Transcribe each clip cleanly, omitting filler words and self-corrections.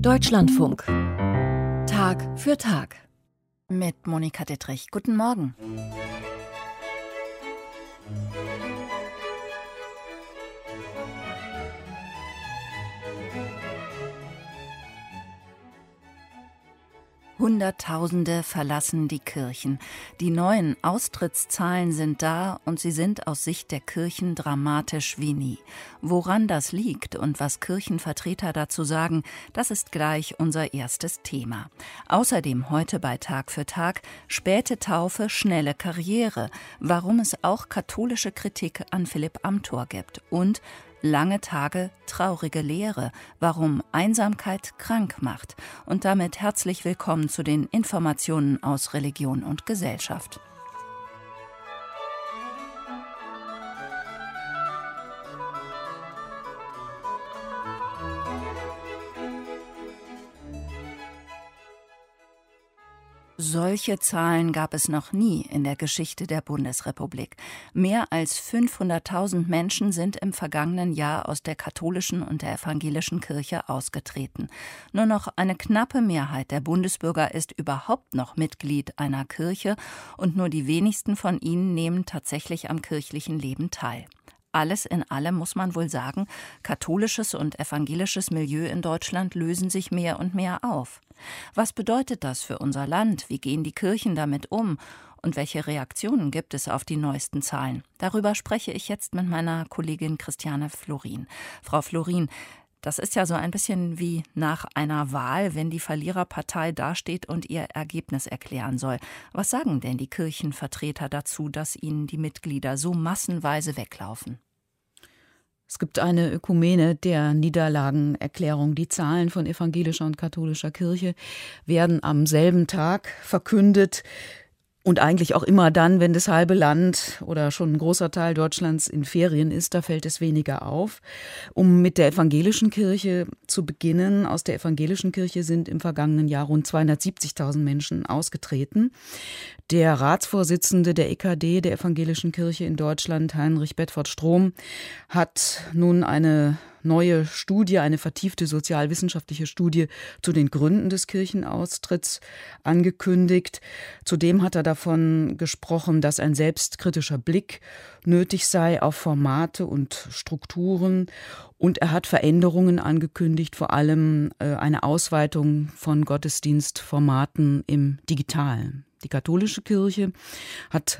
Deutschlandfunk. Tag für Tag. Mit Monika Dittrich. Guten Morgen. Hunderttausende verlassen die Kirchen. Die neuen Austrittszahlen sind da und sie sind aus Sicht der Kirchen dramatisch wie nie. Woran das liegt und was Kirchenvertreter dazu sagen, das ist gleich unser erstes Thema. Außerdem heute bei Tag für Tag späte Taufe, schnelle Karriere, warum es auch katholische Kritik an Philipp Amthor gibt und lange Tage, traurige Lehre, warum Einsamkeit krank macht. Und damit herzlich willkommen zu den Informationen aus Religion und Gesellschaft. Solche Zahlen gab es noch nie in der Geschichte der Bundesrepublik. Mehr als 500.000 Menschen sind im vergangenen Jahr aus der katholischen und der evangelischen Kirche ausgetreten. Nur noch eine knappe Mehrheit der Bundesbürger ist überhaupt noch Mitglied einer Kirche und nur die wenigsten von ihnen nehmen tatsächlich am kirchlichen Leben teil. Alles in allem muss man wohl sagen, katholisches und evangelisches Milieu in Deutschland lösen sich mehr und mehr auf. Was bedeutet das für unser Land? Wie gehen die Kirchen damit um? Und welche Reaktionen gibt es auf die neuesten Zahlen? Darüber spreche ich jetzt mit meiner Kollegin Christiane Florin. Frau Florin, das ist ja so ein bisschen wie nach einer Wahl, wenn die Verliererpartei dasteht und ihr Ergebnis erklären soll. Was sagen denn die Kirchenvertreter dazu, dass ihnen die Mitglieder so massenweise weglaufen? Es gibt eine Ökumene der Niederlagenerklärung. Die Zahlen von evangelischer und katholischer Kirche werden am selben Tag verkündet. Und eigentlich auch immer dann, wenn das halbe Land oder schon ein großer Teil Deutschlands in Ferien ist, da fällt es weniger auf. Um mit der evangelischen Kirche zu beginnen, aus der evangelischen Kirche sind im vergangenen Jahr rund 270.000 Menschen ausgetreten. Der Ratsvorsitzende der EKD, der evangelischen Kirche in Deutschland, Heinrich Bedford-Strom, hat nun eine neue Studie, eine vertiefte sozialwissenschaftliche Studie zu den Gründen des Kirchenaustritts angekündigt. Zudem hat er davon gesprochen, dass ein selbstkritischer Blick nötig sei auf Formate und Strukturen. Und er hat Veränderungen angekündigt, vor allem eine Ausweitung von Gottesdienstformaten im Digitalen. Die katholische Kirche hat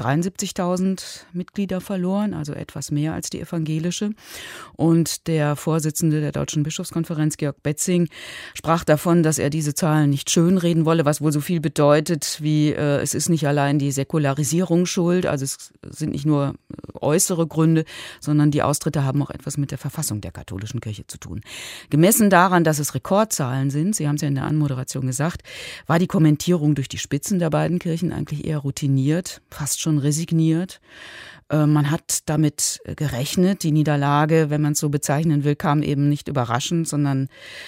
273.000 Mitglieder verloren, also etwas mehr als die evangelische. Und der Vorsitzende der Deutschen Bischofskonferenz, Georg Betzing, sprach davon, dass er diese Zahlen nicht schönreden wolle, was wohl so viel bedeutet, wie es ist nicht allein die Säkularisierung schuld, also es sind nicht nur äußere Gründe, sondern die Austritte haben auch etwas mit der Verfassung der katholischen Kirche zu tun. Gemessen daran, dass es Rekordzahlen sind, Sie haben es ja in der Anmoderation gesagt, war die Kommentierung durch die Spitzen der beiden Kirchen eigentlich eher routiniert, fast schon resigniert. Man hat damit gerechnet. Die Niederlage, wenn man es so bezeichnen will, kam eben nicht überraschend, sondern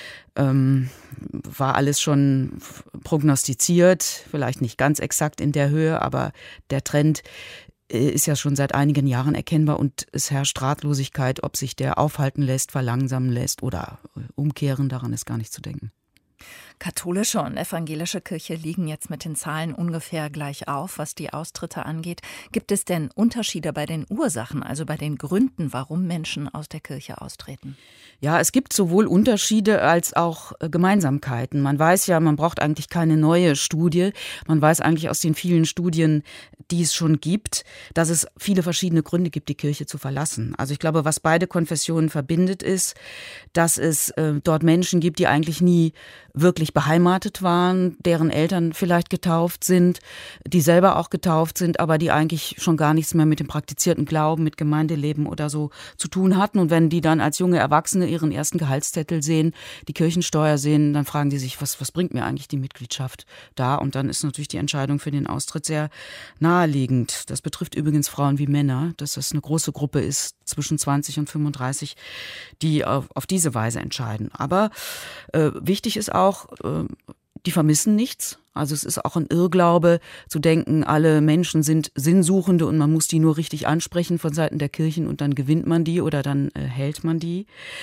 war alles schon prognostiziert, vielleicht nicht ganz exakt in der Höhe, aber der Trend ist ja schon seit einigen Jahren erkennbar und es herrscht Ratlosigkeit, ob sich der aufhalten lässt, verlangsamen lässt oder umkehren, daran ist gar nicht zu denken. Katholische und evangelische Kirche liegen jetzt mit den Zahlen ungefähr gleich auf, was die Austritte angeht. Gibt es denn Unterschiede bei den Ursachen, also bei den Gründen, warum Menschen aus der Kirche austreten? Ja, es gibt sowohl Unterschiede als auch Gemeinsamkeiten. Man weiß ja, man braucht eigentlich keine neue Studie. Man weiß eigentlich aus den vielen Studien, die es schon gibt, dass es viele verschiedene Gründe gibt, die Kirche zu verlassen. Also ich glaube, was beide Konfessionen verbindet, ist, dass es dort Menschen gibt, die eigentlich nie wirklich beheimatet waren, deren Eltern vielleicht getauft sind, die selber auch getauft sind, aber die eigentlich schon gar nichts mehr mit dem praktizierten Glauben, mit Gemeindeleben oder so zu tun hatten. Und wenn die dann als junge Erwachsene ihren ersten Gehaltszettel sehen, die Kirchensteuer sehen, dann fragen die sich, was bringt mir eigentlich die Mitgliedschaft da? Und dann ist natürlich die Entscheidung für den Austritt sehr naheliegend. Das betrifft übrigens Frauen wie Männer, dass das eine große Gruppe ist, zwischen 20 und 35, die auf diese Weise entscheiden. Aber wichtig ist auch, die vermissen nichts. Also es ist auch ein Irrglaube zu denken, alle Menschen sind Sinnsuchende und man muss die nur richtig ansprechen von Seiten der Kirchen und dann gewinnt man die oder dann hält man die.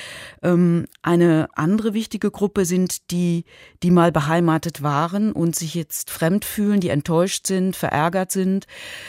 Eine andere wichtige Gruppe sind die mal beheimatet waren und sich jetzt fremd fühlen, die enttäuscht sind, verärgert sind.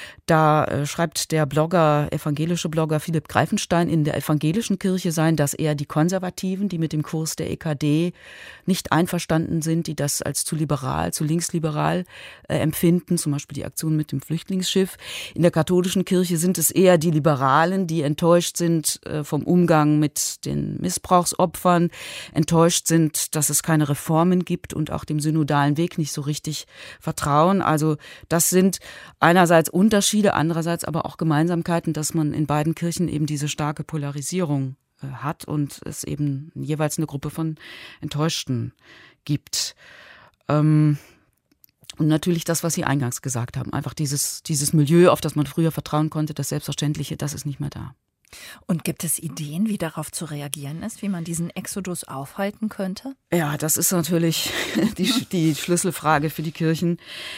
Da schreibt der evangelische Blogger Philipp Greifenstein, in der evangelischen Kirche seien das eher die Konservativen, die mit dem Kurs der EKD nicht einverstanden sind, die das als zu liberal, zu linksliberal empfinden, zum Beispiel die Aktion mit dem Flüchtlingsschiff. In der katholischen Kirche sind es eher die Liberalen, die enttäuscht sind vom Umgang mit den Missbrauchsopfern, enttäuscht sind, dass es keine Reformen gibt und auch dem synodalen Weg nicht so richtig vertrauen. Also das sind einerseits Unterschiede, andererseits aber auch Gemeinsamkeiten, dass man in beiden Kirchen eben diese starke Polarisierung hat und es eben jeweils eine Gruppe von Enttäuschten gibt. Und natürlich das, was Sie eingangs gesagt haben, einfach dieses Milieu, auf das man früher vertrauen konnte, das Selbstverständliche, das ist nicht mehr da. Und gibt es Ideen, wie darauf zu reagieren ist, wie man diesen Exodus aufhalten könnte? Ja, das ist natürlich die Schlüsselfrage für die Kirchen.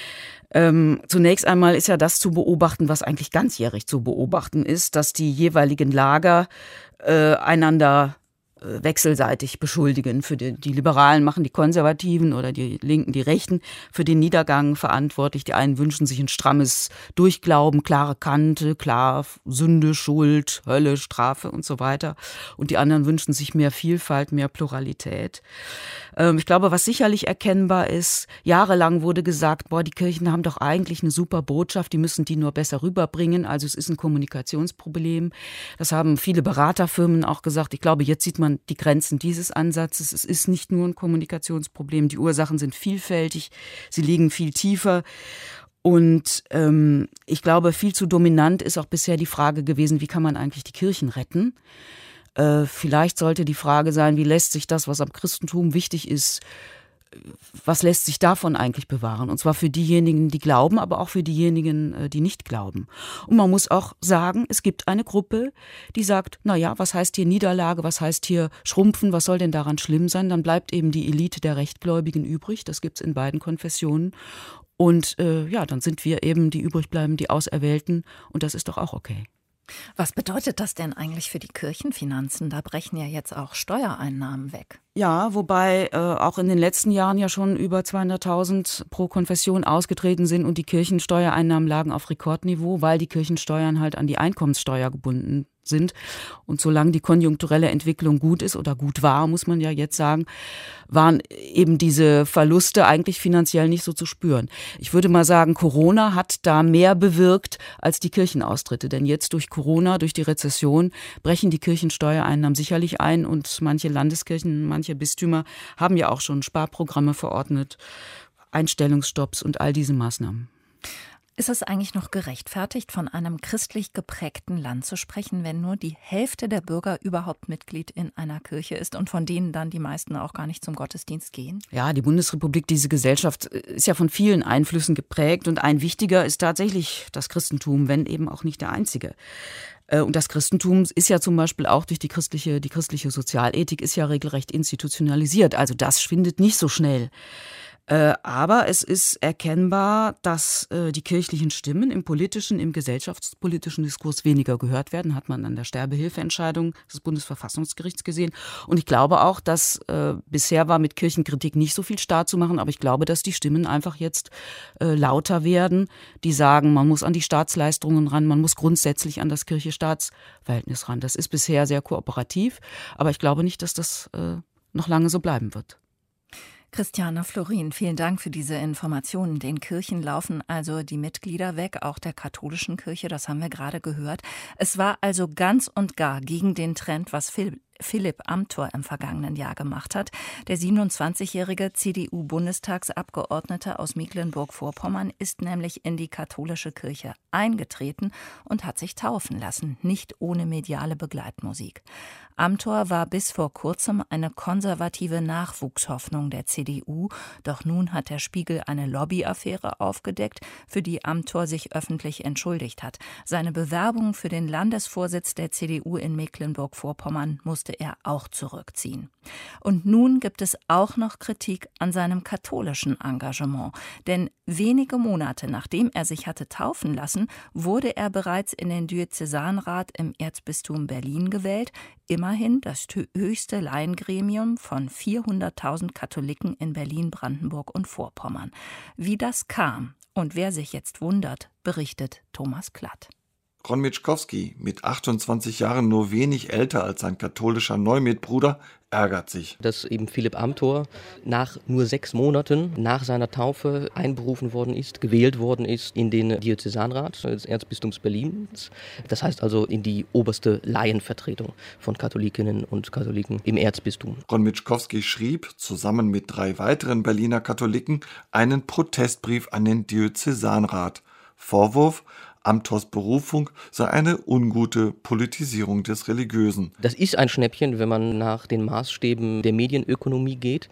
Zunächst einmal ist ja das zu beobachten, was eigentlich ganzjährig zu beobachten ist, dass die jeweiligen Lager einander wechselseitig beschuldigen. Für die Liberalen machen die Konservativen oder die Linken, die Rechten für den Niedergang verantwortlich. Die einen wünschen sich ein strammes Durchglauben, klare Kante, klar Sünde, Schuld, Hölle, Strafe und so weiter. Und die anderen wünschen sich mehr Vielfalt, mehr Pluralität. Ich glaube, was sicherlich erkennbar ist, jahrelang wurde gesagt, die Kirchen haben doch eigentlich eine super Botschaft, die müssen die nur besser rüberbringen. Also es ist ein Kommunikationsproblem. Das haben viele Beraterfirmen auch gesagt. Ich glaube, jetzt sieht man die Grenzen dieses Ansatzes. Es ist nicht nur ein Kommunikationsproblem. Die Ursachen sind vielfältig. Sie liegen viel tiefer. Und ich glaube, viel zu dominant ist auch bisher die Frage gewesen, wie kann man eigentlich die Kirchen retten? Vielleicht sollte die Frage sein, wie lässt sich das, was am Christentum wichtig ist, was lässt sich davon eigentlich bewahren? Und zwar für diejenigen, die glauben, aber auch für diejenigen, die nicht glauben. Und man muss auch sagen, es gibt eine Gruppe, die sagt, was heißt hier Niederlage, was heißt hier Schrumpfen, was soll denn daran schlimm sein? Dann bleibt eben die Elite der Rechtgläubigen übrig, das gibt's in beiden Konfessionen. Und dann sind wir eben die übrigbleiben, die Auserwählten und das ist doch auch okay. Was bedeutet das denn eigentlich für die Kirchenfinanzen? Da brechen ja jetzt auch Steuereinnahmen weg. Ja, wobei auch in den letzten Jahren ja schon über 200.000 pro Konfession ausgetreten sind und die Kirchensteuereinnahmen lagen auf Rekordniveau, weil die Kirchensteuern halt an die Einkommenssteuer gebunden sind. Und solange die konjunkturelle Entwicklung gut ist oder gut war, muss man ja jetzt sagen, waren eben diese Verluste eigentlich finanziell nicht so zu spüren. Ich würde mal sagen, Corona hat da mehr bewirkt als die Kirchenaustritte. Denn jetzt durch Corona, durch die Rezession, brechen die Kirchensteuereinnahmen sicherlich ein und manche Landeskirchen, manche Bistümer haben ja auch schon Sparprogramme verordnet, Einstellungsstopps und all diese Maßnahmen. Ist es eigentlich noch gerechtfertigt, von einem christlich geprägten Land zu sprechen, wenn nur die Hälfte der Bürger überhaupt Mitglied in einer Kirche ist und von denen dann die meisten auch gar nicht zum Gottesdienst gehen? Ja, die Bundesrepublik, diese Gesellschaft ist ja von vielen Einflüssen geprägt und ein wichtiger ist tatsächlich das Christentum, wenn eben auch nicht der einzige. Und das Christentum ist ja zum Beispiel auch durch die christliche Sozialethik ist ja regelrecht institutionalisiert. Also das schwindet nicht so schnell. Aber es ist erkennbar, dass die kirchlichen Stimmen im politischen, im gesellschaftspolitischen Diskurs weniger gehört werden, hat man an der Sterbehilfeentscheidung des Bundesverfassungsgerichts gesehen. Und ich glaube auch, dass bisher war mit Kirchenkritik nicht so viel Staat zu machen, aber ich glaube, dass die Stimmen einfach jetzt lauter werden, die sagen, man muss an die Staatsleistungen ran, man muss grundsätzlich an das Kirche-Staats-Verhältnis ran. Das ist bisher sehr kooperativ, aber ich glaube nicht, dass das noch lange so bleiben wird. Christiane Florin, vielen Dank für diese Informationen. Den Kirchen laufen also die Mitglieder weg, auch der katholischen Kirche, das haben wir gerade gehört. Es war also ganz und gar gegen den Trend, was Philipp Amthor im vergangenen Jahr gemacht hat. Der 27-jährige CDU-Bundestagsabgeordnete aus Mecklenburg-Vorpommern ist nämlich in die katholische Kirche eingetreten und hat sich taufen lassen, nicht ohne mediale Begleitmusik. Amthor war bis vor kurzem eine konservative Nachwuchshoffnung der CDU, doch nun hat der Spiegel eine Lobbyaffäre aufgedeckt, für die Amthor sich öffentlich entschuldigt hat. Seine Bewerbung für den Landesvorsitz der CDU in Mecklenburg-Vorpommern musste musste er auch zurückziehen. Und nun gibt es auch noch Kritik an seinem katholischen Engagement. Denn wenige Monate nachdem er sich hatte taufen lassen, wurde er bereits in den Diözesanrat im Erzbistum Berlin gewählt. Immerhin das höchste Laiengremium von 400.000 Katholiken in Berlin, Brandenburg und Vorpommern. Wie das kam und wer sich jetzt wundert, berichtet Thomas Klatt. Ron Mitschkowski, mit 28 Jahren nur wenig älter als sein katholischer Neumitbruder, ärgert sich. Dass eben Philipp Amthor nach nur 6 Monaten nach seiner Taufe einberufen worden ist, gewählt worden ist in den Diözesanrat des Erzbistums Berlins. Das heißt also in die oberste Laienvertretung von Katholikinnen und Katholiken im Erzbistum. Ron Mitschkowski schrieb, zusammen mit 3 weiteren Berliner Katholiken, einen Protestbrief an den Diözesanrat. Vorwurf: Amthors Berufung sei eine ungute Politisierung des Religiösen. Das ist ein Schnäppchen, wenn man nach den Maßstäben der Medienökonomie geht.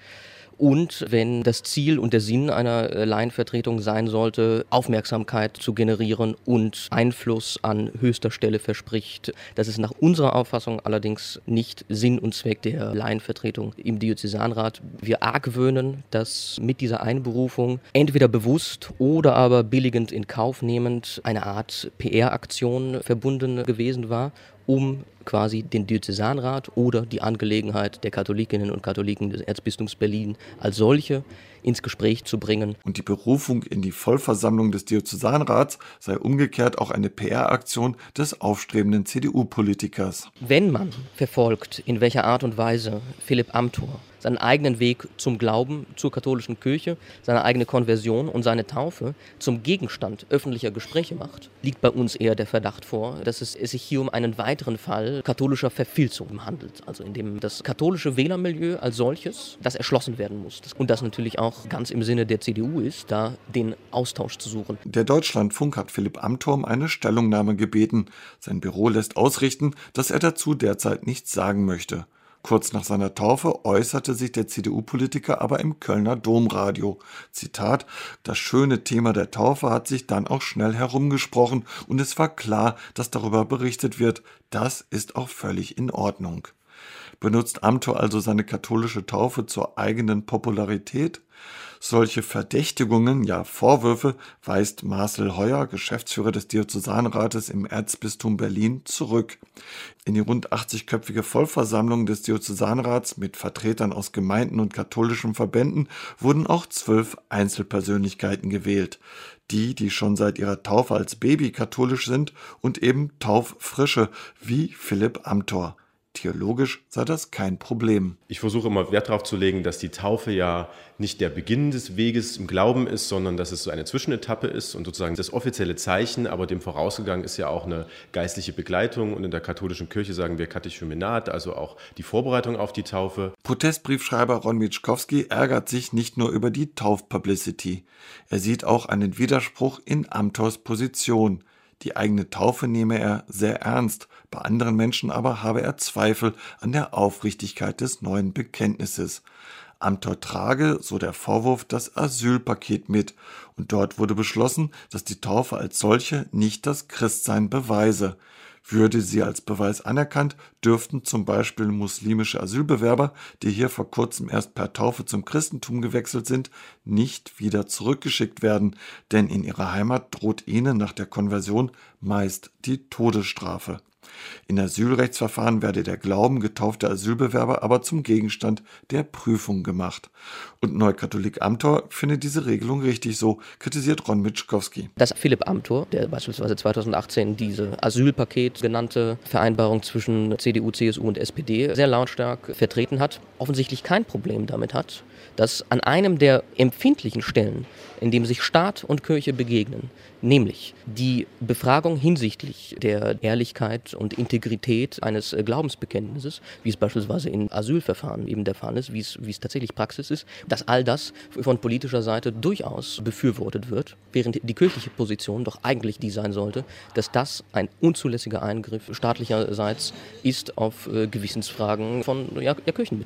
Und wenn das Ziel und der Sinn einer Laienvertretung sein sollte, Aufmerksamkeit zu generieren und Einfluss an höchster Stelle verspricht, das ist nach unserer Auffassung allerdings nicht Sinn und Zweck der Laienvertretung im Diözesanrat. Wir argwöhnen, dass mit dieser Einberufung entweder bewusst oder aber billigend in Kauf nehmend eine Art PR-Aktion verbunden gewesen war, um quasi den Diözesanrat oder die Angelegenheit der Katholikinnen und Katholiken des Erzbistums Berlin als solche ins Gespräch zu bringen. Und die Berufung in die Vollversammlung des Diözesanrats sei umgekehrt auch eine PR-Aktion des aufstrebenden CDU-Politikers. Wenn man verfolgt, in welcher Art und Weise Philipp Amthor seinen eigenen Weg zum Glauben, zur katholischen Kirche, seine eigene Konversion und seine Taufe zum Gegenstand öffentlicher Gespräche macht, liegt bei uns eher der Verdacht vor, dass es sich hier um einen weiteren Fall katholischer Verfilzung handelt. Also in dem das katholische Wählermilieu als solches, das erschlossen werden muss. Und das natürlich auch ganz im Sinne der CDU ist, da den Austausch zu suchen. Der Deutschlandfunk hat Philipp Amthor um eine Stellungnahme gebeten. Sein Büro lässt ausrichten, dass er dazu derzeit nichts sagen möchte. Kurz nach seiner Taufe äußerte sich der CDU-Politiker aber im Kölner Domradio. Zitat: Das schöne Thema der Taufe hat sich dann auch schnell herumgesprochen und es war klar, dass darüber berichtet wird. Das ist auch völlig in Ordnung. Benutzt Amthor also seine katholische Taufe zur eigenen Popularität? Solche Verdächtigungen, ja Vorwürfe, weist Marcel Heuer, Geschäftsführer des Diözesanrates im Erzbistum Berlin, zurück. In die rund 80-köpfige Vollversammlung des Diözesanrats mit Vertretern aus Gemeinden und katholischen Verbänden wurden auch 12 Einzelpersönlichkeiten gewählt. Die schon seit ihrer Taufe als Baby katholisch sind und eben Tauffrische, wie Philipp Amthor. Theologisch sei das kein Problem. Ich versuche immer Wert darauf zu legen, dass die Taufe ja nicht der Beginn des Weges im Glauben ist, sondern dass es so eine Zwischenetappe ist und sozusagen das offizielle Zeichen, aber dem vorausgegangen ist ja auch eine geistliche Begleitung und in der katholischen Kirche sagen wir Katechumenat, also auch die Vorbereitung auf die Taufe. Protestbriefschreiber Ron Mitschkowski ärgert sich nicht nur über die Taufpublicity. Er sieht auch einen Widerspruch in Amthors Position. Die eigene Taufe nehme er sehr ernst, bei anderen Menschen aber habe er Zweifel an der Aufrichtigkeit des neuen Bekenntnisses. Amthor trage, so der Vorwurf, das Asylpaket mit und dort wurde beschlossen, dass die Taufe als solche nicht das Christsein beweise. Würde sie als Beweis anerkannt, dürften zum Beispiel muslimische Asylbewerber, die hier vor kurzem erst per Taufe zum Christentum gewechselt sind, nicht wieder zurückgeschickt werden, denn in ihrer Heimat droht ihnen nach der Konversion meist die Todesstrafe. In Asylrechtsverfahren werde der Glauben getaufter Asylbewerber aber zum Gegenstand der Prüfung gemacht. Und Neukatholik Amthor findet diese Regelung richtig so, kritisiert Ron Mitschkowski. Dass Philipp Amthor, der beispielsweise 2018 diese Asylpaket genannte Vereinbarung zwischen CDU, CSU und SPD sehr lautstark vertreten hat, offensichtlich kein Problem damit hat, dass an einem der empfindlichen Stellen, in dem sich Staat und Kirche begegnen, nämlich die Befragung hinsichtlich der Ehrlichkeit und Integrität eines Glaubensbekenntnisses, wie es beispielsweise in Asylverfahren eben der Fall ist, wie es tatsächlich Praxis ist, dass all das von politischer Seite durchaus befürwortet wird, während die kirchliche Position doch eigentlich die sein sollte, dass das ein unzulässiger Eingriff staatlicherseits ist auf Gewissensfragen von Kirchenmitgliedern.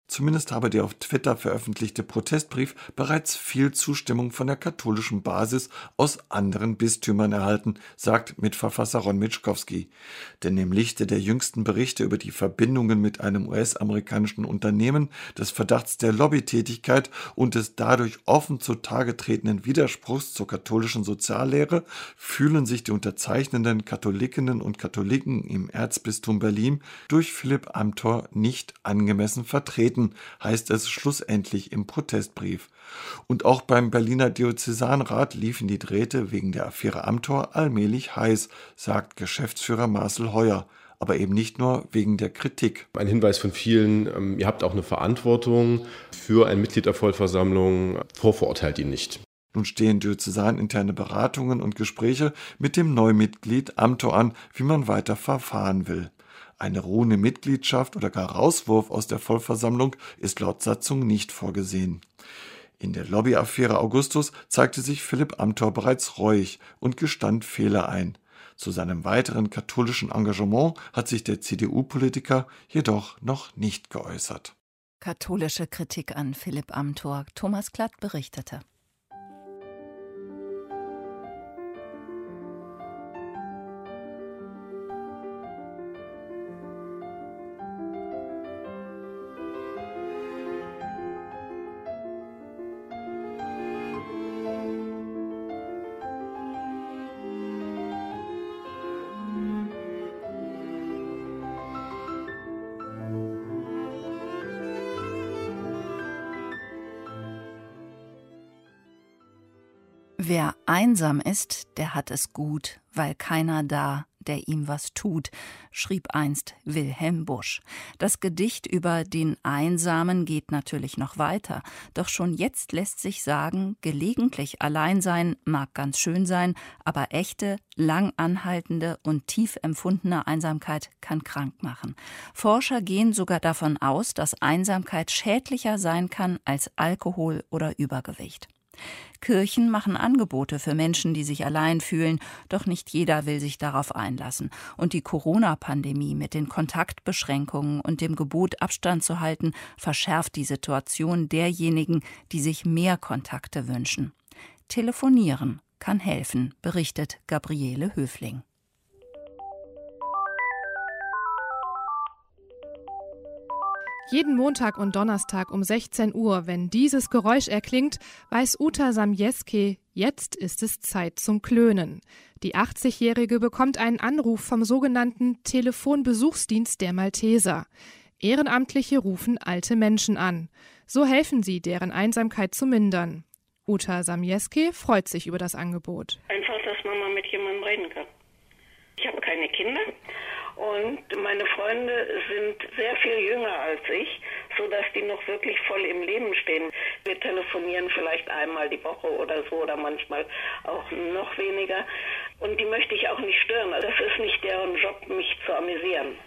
Zumindest habe der auf Twitter veröffentlichte Protestbrief bereits viel Zustimmung von der katholischen Basis aus anderen Bistümern erhalten, sagt Mitverfasser Ron Mitschkowski. Denn im Lichte der jüngsten Berichte über die Verbindungen mit einem US-amerikanischen Unternehmen, des Verdachts der Lobbytätigkeit und des dadurch offen zutage tretenden Widerspruchs zur katholischen Soziallehre fühlen sich die unterzeichnenden Katholikinnen und Katholiken im Erzbistum Berlin durch Philipp Amthor nicht angemessen vertreten, heißt es schlussendlich im Protestbrief. Und auch beim Berliner Diözesanrat liefen die Drähte wegen der Affäre Amthor allmählich heiß, sagt Geschäftsführer Marcel Heuer. Aber eben nicht nur wegen der Kritik. Ein Hinweis von vielen, ihr habt auch eine Verantwortung für ein Mitglied der Vollversammlung, vorverurteilt ihn nicht. Nun stehen diözesaninterne Beratungen und Gespräche mit dem Neumitglied Amthor an, wie man weiter verfahren will. Eine ruhende Mitgliedschaft oder gar Rauswurf aus der Vollversammlung ist laut Satzung nicht vorgesehen. In der Lobbyaffäre Augustus zeigte sich Philipp Amthor bereits reuig und gestand Fehler ein. Zu seinem weiteren katholischen Engagement hat sich der CDU-Politiker jedoch noch nicht geäußert. Katholische Kritik an Philipp Amthor. Thomas Klatt berichtete. Wer einsam ist, der hat es gut, weil keiner da, der ihm was tut, schrieb einst Wilhelm Busch. Das Gedicht über den Einsamen geht natürlich noch weiter, doch schon jetzt lässt sich sagen, gelegentlich allein sein mag ganz schön sein, aber echte, lang anhaltende und tief empfundene Einsamkeit kann krank machen. Forscher gehen sogar davon aus, dass Einsamkeit schädlicher sein kann als Alkohol oder Übergewicht. Kirchen machen Angebote für Menschen, die sich allein fühlen, doch nicht jeder will sich darauf einlassen. Und die Corona-Pandemie mit den Kontaktbeschränkungen und dem Gebot, Abstand zu halten, verschärft die Situation derjenigen, die sich mehr Kontakte wünschen. Telefonieren kann helfen, berichtet Gabriele Höfling. Jeden Montag und Donnerstag um 16 Uhr, wenn dieses Geräusch erklingt, weiß Uta Samieski, jetzt ist es Zeit zum Klönen. Die 80-Jährige bekommt einen Anruf vom sogenannten Telefonbesuchsdienst der Malteser. Ehrenamtliche rufen alte Menschen an. So helfen sie, deren Einsamkeit zu mindern. Uta Samieski freut sich über das Angebot. Einfach, dass man mal mit jemandem reden kann. Ich habe keine Kinder. Und meine Freunde sind sehr viel jünger als ich, sodass die noch wirklich voll im Leben stehen. Wir telefonieren vielleicht einmal die Woche oder so oder manchmal auch noch weniger. Und die möchte ich auch nicht stören. Das ist nicht deren Job, mich zu amüsieren.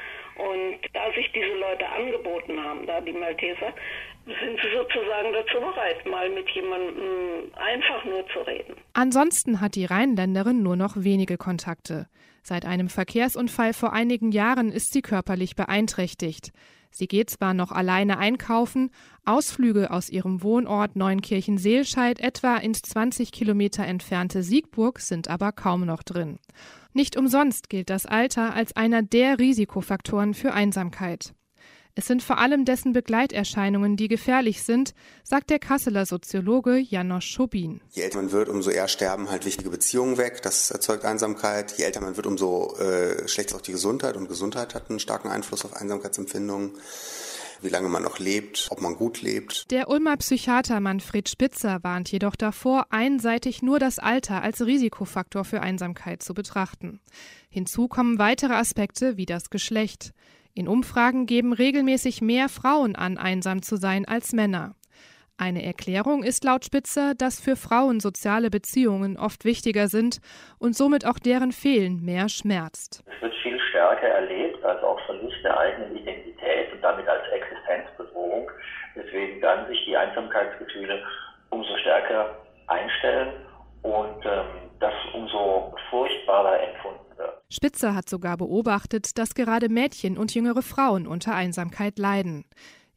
Und da sich diese Leute angeboten haben, da die Malteser, sind sie sozusagen dazu bereit, mal mit jemandem einfach nur zu reden. Ansonsten hat die Rheinländerin nur noch wenige Kontakte. Seit einem Verkehrsunfall vor einigen Jahren ist sie körperlich beeinträchtigt. Sie geht zwar noch alleine einkaufen, Ausflüge aus ihrem Wohnort Neunkirchen-Seelscheid etwa ins 20 Kilometer entfernte Siegburg sind aber kaum noch drin. Nicht umsonst gilt das Alter als einer der Risikofaktoren für Einsamkeit. Es sind vor allem dessen Begleiterscheinungen, die gefährlich sind, sagt der Kasseler Soziologe Janosch Schobin. Je älter man wird, umso eher sterben halt wichtige Beziehungen weg. Das erzeugt Einsamkeit. Je älter man wird, umso schlechter ist auch die Gesundheit. Und Gesundheit hat einen starken Einfluss auf Einsamkeitsempfindungen. Wie lange man noch lebt, ob man gut lebt. Der Ulmer Psychiater Manfred Spitzer warnt jedoch davor, einseitig nur das Alter als Risikofaktor für Einsamkeit zu betrachten. Hinzu kommen weitere Aspekte wie das Geschlecht. In Umfragen geben regelmäßig mehr Frauen an, einsam zu sein als Männer. Eine Erklärung ist laut Spitzer, dass für Frauen soziale Beziehungen oft wichtiger sind und somit auch deren Fehlen mehr schmerzt. Es wird viel stärker erlebt als auch Verlust der eigenen Identität und damit als Existenzbedrohung. Deswegen werden sich die Einsamkeitsgefühle umso stärker einstellen und das umso furchtbarer empfunden wird. Spitzer hat sogar beobachtet, dass gerade Mädchen und jüngere Frauen unter Einsamkeit leiden.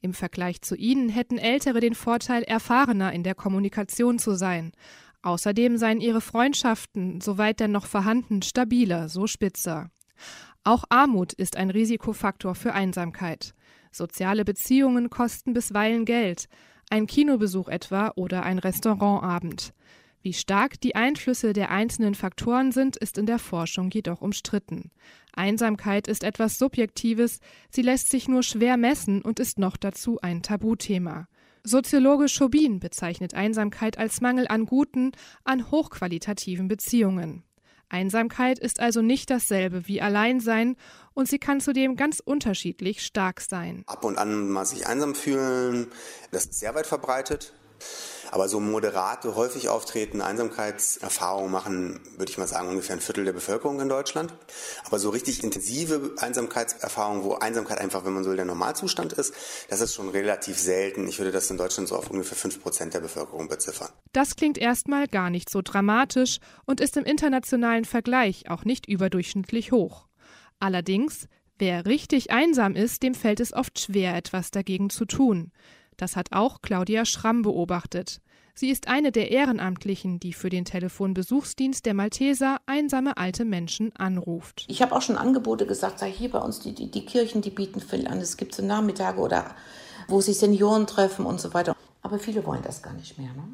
Im Vergleich zu ihnen hätten Ältere den Vorteil, erfahrener in der Kommunikation zu sein. Außerdem seien ihre Freundschaften, soweit denn noch vorhanden, stabiler, so Spitzer. Auch Armut ist ein Risikofaktor für Einsamkeit. Soziale Beziehungen kosten bisweilen Geld, ein Kinobesuch etwa oder ein Restaurantabend. Wie stark die Einflüsse der einzelnen Faktoren sind, ist in der Forschung jedoch umstritten. Einsamkeit ist etwas Subjektives, sie lässt sich nur schwer messen und ist noch dazu ein Tabuthema. Soziologe Schobin bezeichnet Einsamkeit als Mangel an guten, an hochqualitativen Beziehungen. Einsamkeit ist also nicht dasselbe wie Alleinsein und sie kann zudem ganz unterschiedlich stark sein. Ab und an mal sich einsam fühlen, das ist sehr weit verbreitet. Aber so moderate, häufig auftretende Einsamkeitserfahrungen machen, würde ich mal sagen, ungefähr 1/4 der Bevölkerung in Deutschland. Aber so richtig intensive Einsamkeitserfahrungen, wo Einsamkeit einfach, wenn man so will, der Normalzustand ist, das ist schon relativ selten. Ich würde das in Deutschland so auf ungefähr 5% der Bevölkerung beziffern. Das klingt erstmal gar nicht so dramatisch und ist im internationalen Vergleich auch nicht überdurchschnittlich hoch. Allerdings, wer richtig einsam ist, dem fällt es oft schwer, etwas dagegen zu tun. Das hat auch Claudia Schramm beobachtet. Sie ist eine der Ehrenamtlichen, die für den Telefonbesuchsdienst der Malteser einsame alte Menschen anruft. Ich habe auch schon Angebote gesagt, sag hier bei uns, die Kirchen, die bieten viel an. Es gibt so Nachmittage oder wo sich Senioren treffen und so weiter. Aber viele wollen das gar nicht mehr. Ne?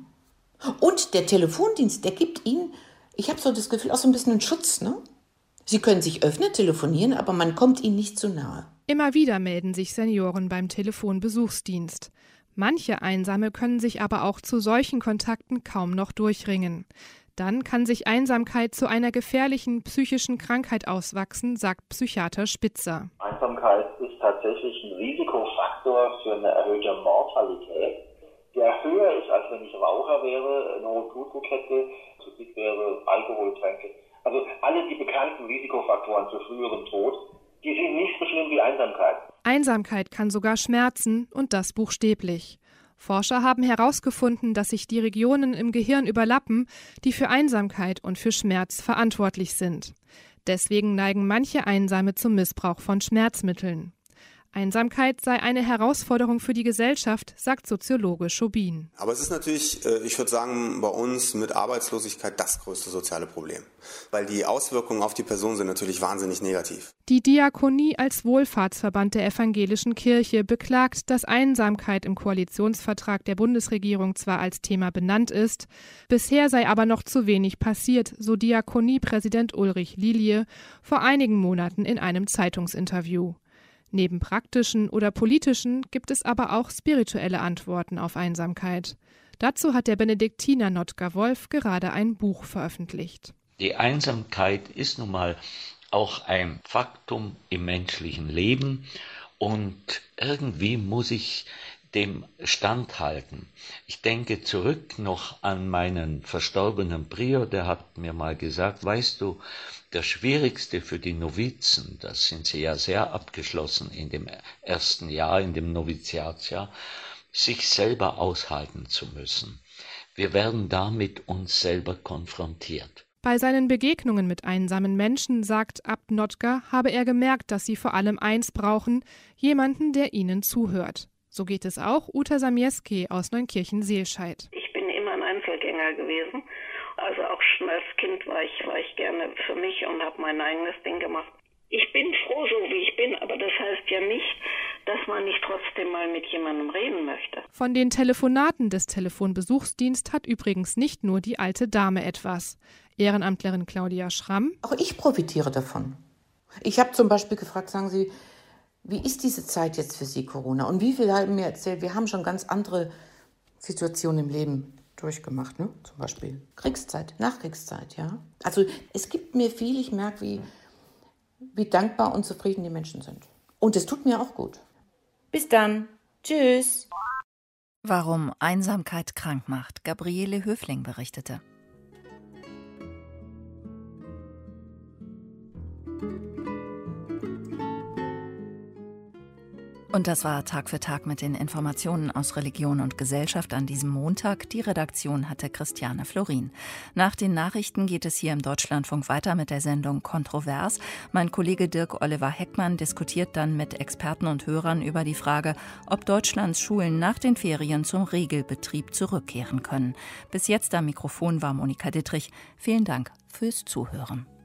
Und der Telefondienst, der gibt ihnen, ich habe so das Gefühl, auch so ein bisschen einen Schutz. Ne? Sie können sich öffnen, telefonieren, aber man kommt ihnen nicht zu nahe. Immer wieder melden sich Senioren beim Telefonbesuchsdienst. Manche Einsame können sich aber auch zu solchen Kontakten kaum noch durchringen. Dann kann sich Einsamkeit zu einer gefährlichen psychischen Krankheit auswachsen, sagt Psychiater Spitzer. Einsamkeit ist tatsächlich ein Risikofaktor für eine erhöhte Mortalität, der höher ist, als wenn ich Raucher wäre, eine hohe Blutdruck hätte, zu dick wäre, Alkohol tränke. Also alle die bekannten Risikofaktoren für früheren Tod, die sind nicht so schlimm wie Einsamkeit. Einsamkeit kann sogar schmerzen und das buchstäblich. Forscher haben herausgefunden, dass sich die Regionen im Gehirn überlappen, die für Einsamkeit und für Schmerz verantwortlich sind. Deswegen neigen manche Einsame zum Missbrauch von Schmerzmitteln. Einsamkeit sei eine Herausforderung für die Gesellschaft, sagt Soziologe Schobin. Aber es ist natürlich, ich würde sagen, bei uns mit Arbeitslosigkeit das größte soziale Problem. Weil die Auswirkungen auf die Person sind natürlich wahnsinnig negativ. Die Diakonie als Wohlfahrtsverband der evangelischen Kirche beklagt, dass Einsamkeit im Koalitionsvertrag der Bundesregierung zwar als Thema benannt ist, bisher sei aber noch zu wenig passiert, so Diakoniepräsident Ulrich Lilie vor einigen Monaten in einem Zeitungsinterview. Neben praktischen oder politischen gibt es aber auch spirituelle Antworten auf Einsamkeit. Dazu hat der Benediktiner Notker Wolf gerade ein Buch veröffentlicht. Die Einsamkeit ist nun mal auch ein Faktum im menschlichen Leben und irgendwie muss ich dem standhalten. Ich denke zurück noch an meinen verstorbenen Prior, der hat mir mal gesagt, weißt du, das Schwierigste für die Novizen, das sind sie ja sehr abgeschlossen in dem ersten Jahr, in dem Noviziatsjahr, sich selber aushalten zu müssen. Wir werden da mit uns selber konfrontiert. Bei seinen Begegnungen mit einsamen Menschen, sagt Abt Notker, habe er gemerkt, dass sie vor allem eins brauchen, jemanden, der ihnen zuhört. So geht es auch Uta Samieski aus Neunkirchen-Seelscheid. Ich bin immer ein Einzelgänger gewesen. Also auch schon als Kind war ich gerne für mich und habe mein eigenes Ding gemacht. Ich bin froh, so wie ich bin, aber das heißt ja nicht, dass man nicht trotzdem mal mit jemandem reden möchte. Von den Telefonaten des Telefonbesuchsdienstes hat übrigens nicht nur die alte Dame etwas. Ehrenamtlerin Claudia Schramm. Auch ich profitiere davon. Ich habe zum Beispiel gefragt, sagen Sie, wie ist diese Zeit jetzt für Sie, Corona? Und wie viel haben mir erzählt, wir haben schon ganz andere Situationen im Leben durchgemacht, ne? Zum Beispiel Kriegszeit, Nachkriegszeit, ja. Also es gibt mir viel, ich merke, wie dankbar und zufrieden die Menschen sind. Und es tut mir auch gut. Bis dann. Tschüss. Warum Einsamkeit krank macht, Gabriele Höfling berichtete. Und das war Tag für Tag mit den Informationen aus Religion und Gesellschaft an diesem Montag. Die Redaktion hatte Christiane Florin. Nach den Nachrichten geht es hier im Deutschlandfunk weiter mit der Sendung Kontrovers. Mein Kollege Dirk Oliver Heckmann diskutiert dann mit Experten und Hörern über die Frage, ob Deutschlands Schulen nach den Ferien zum Regelbetrieb zurückkehren können. Bis jetzt am Mikrofon war Monika Dittrich. Vielen Dank fürs Zuhören.